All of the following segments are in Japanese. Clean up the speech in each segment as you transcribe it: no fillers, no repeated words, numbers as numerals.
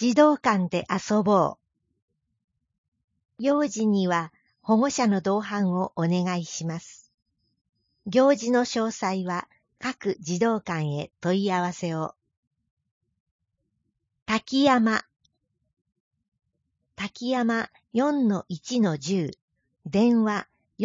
児童館で遊ぼう。幼児には保護者の同伴をお願いします。行事の詳細は各児童館へ問い合わせを。滝山 4-1-10 電話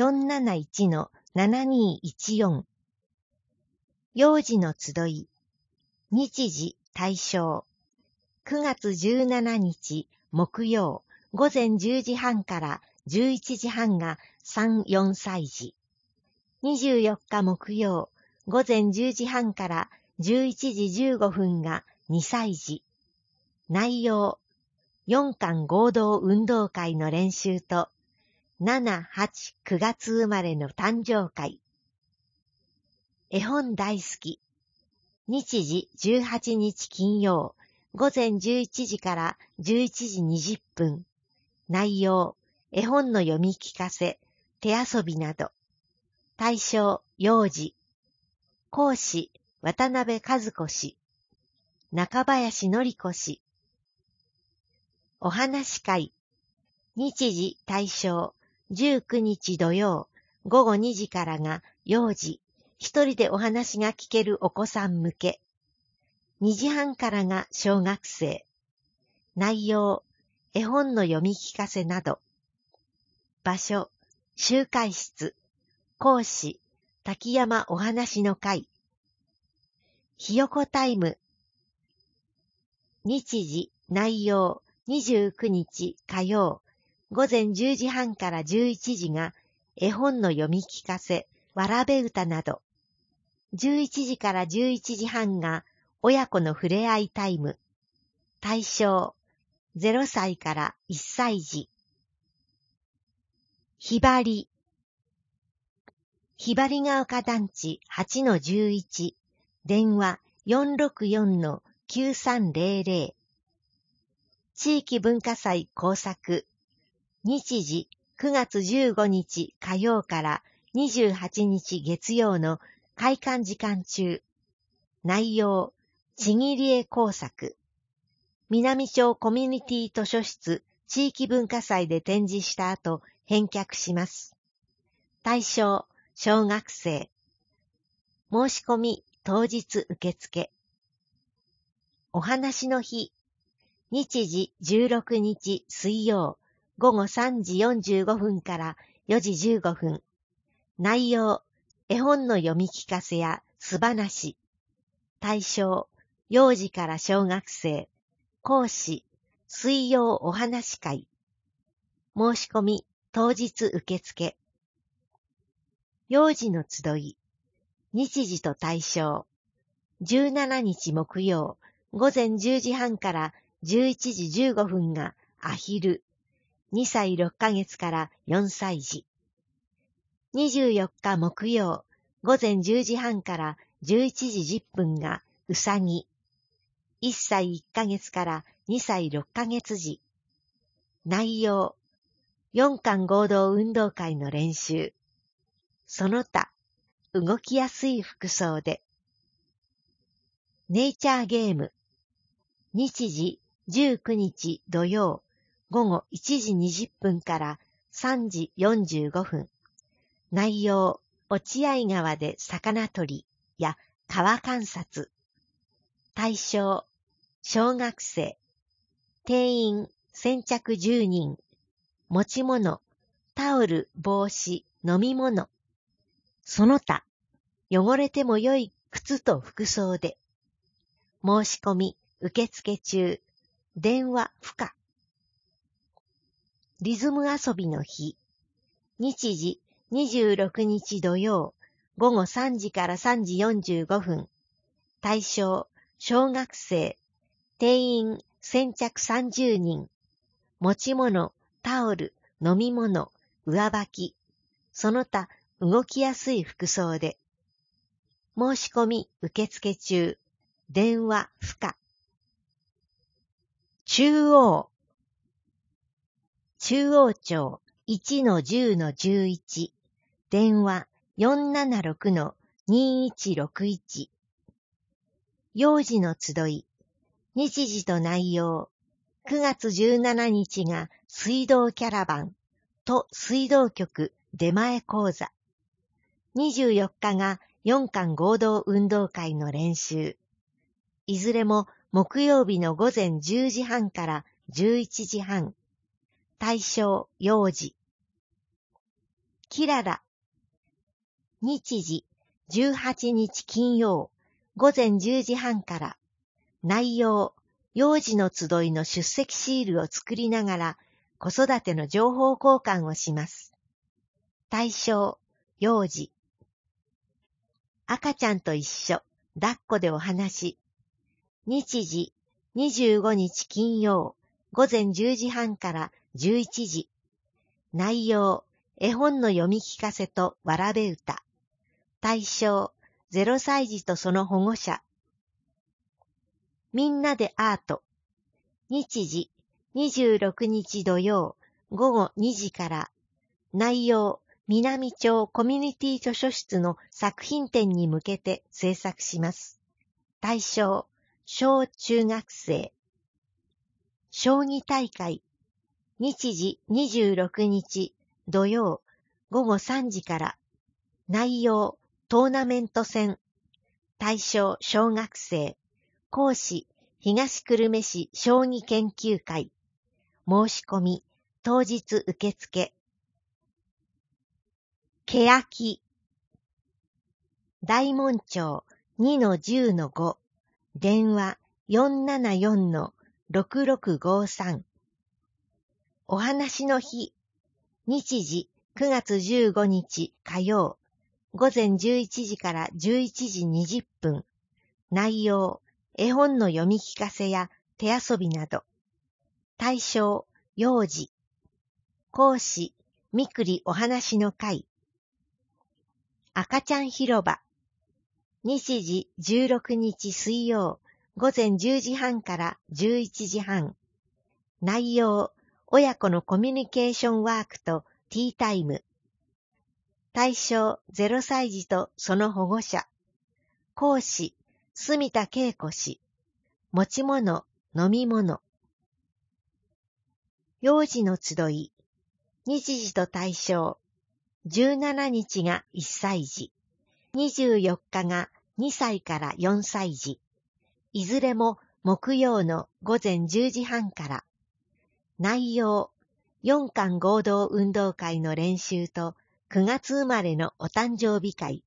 471-7214 幼児の集い日時対象9月17日木曜午前10時半から11時半が3、4歳児。24日木曜午前10時半から11時15分が2歳児。内容、4巻合同運動会の練習と7、8、9月生まれの誕生会。絵本大好き。日時18日金曜午前11時から11時20分。内容、絵本の読み聞かせ、手遊びなど。対象、幼児。講師、渡辺和子氏。中林典子氏。お話会。日時対象、19日土曜、午後2時からが幼児。一人でお話が聞けるお子さん向け。2時半からが小学生。内容、絵本の読み聞かせなど。場所、集会室。講師、滝山お話の会。ひよこタイム。日時、内容、29日火曜、午前10時半から11時が絵本の読み聞かせ、わらべ歌など。11時から11時半が親子のふれあいタイム。対象、0歳から1歳児。ひばり。ひばりが丘団地 8-11 電話 464-9300 地域文化祭工作日時9月15日火曜から28日月曜の開館時間中。内容、ちぎり絵工作。南町コミュニティ図書室地域文化祭で展示した後返却します。対象、小学生。申し込み当日受付。お話の日。日時16日水曜午後3時45分から4時15分。内容、絵本の読み聞かせや素話。対象、幼児から小学生。講師、水曜お話会。申し込み、当日受付。幼児の集い。日時と対象。17日木曜、午前10時半から11時15分がアヒル。2歳6ヶ月から4歳児。24日木曜、午前10時半から11時10分がうさぎ。1歳1ヶ月から2歳6ヶ月児。内容、4巻合同運動会の練習。その他、動きやすい服装で。ネイチャーゲーム。日時19日土曜午後1時20分から3時45分。内容、落合川で魚取りや川観察。対象、小学生。定員先着10人。持ち物、タオル、帽子、飲み物。その他、汚れても良い靴と服装で。申し込み、受付中。電話不可。リズム遊びの日。日時26日土曜午後3時から3時45分。対象、小学生。定員先着30人。持ち物、タオル、飲み物、上履き。その他、動きやすい服装で。申し込み受付中。電話不可。中央町 1-10-11 電話 476-2161 幼児の集い日時と内容 9月17日が水道キャラバンと水道局出前講座。24日が4館合同運動会の練習。いずれも木曜日の午前10時半から11時半。対象幼児。キララ。日時18日金曜午前10時半から。内容、幼児の集いの出席シールを作りながら子育ての情報交換をします。対象、幼児。赤ちゃんと一緒、抱っこでお話。日時、25日金曜、午前10時半から11時。内容、絵本の読み聞かせとわらべ歌。対象、0歳児とその保護者。みんなでアート。日時、26日土曜、午後2時から。内容、南町コミュニティ図書室の作品展に向けて制作します。対象、小中学生。将棋大会。日時26日土曜午後3時から。内容、トーナメント戦。対象、小学生。講師、東久留米市将棋研究会。申し込み、当日受付。けやき。大門町 2-10-5。電話 474-6653。お話の日。日時9月15日火曜。午前11時から11時20分。内容、絵本の読み聞かせや手遊びなど。対象、幼児。講師、みくりお話の会。赤ちゃん広場。日時16日水曜、午前10時半から11時半。内容、親子のコミュニケーションワークとティータイム。対象、0歳児とその保護者。講師、住田恵子氏。持ち物、飲み物。幼児の集い。日時と対象。17日が1歳児。24日が2歳から4歳児。いずれも木曜の午前10時半から。内容、4館合同運動会の練習と9月生まれのお誕生日会。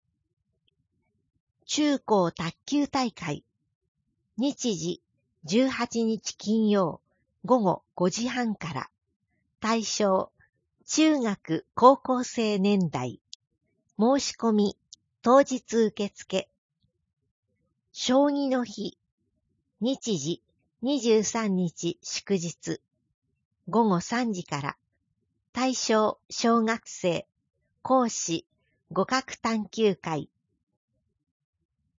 中高卓球大会。日時、18日金曜、午後5時半から。対象、中学高校生年代。申し込み、当日受付。将棋の日。日時、23日祝日。午後3時から。対象、小学生。講師、互角探究会。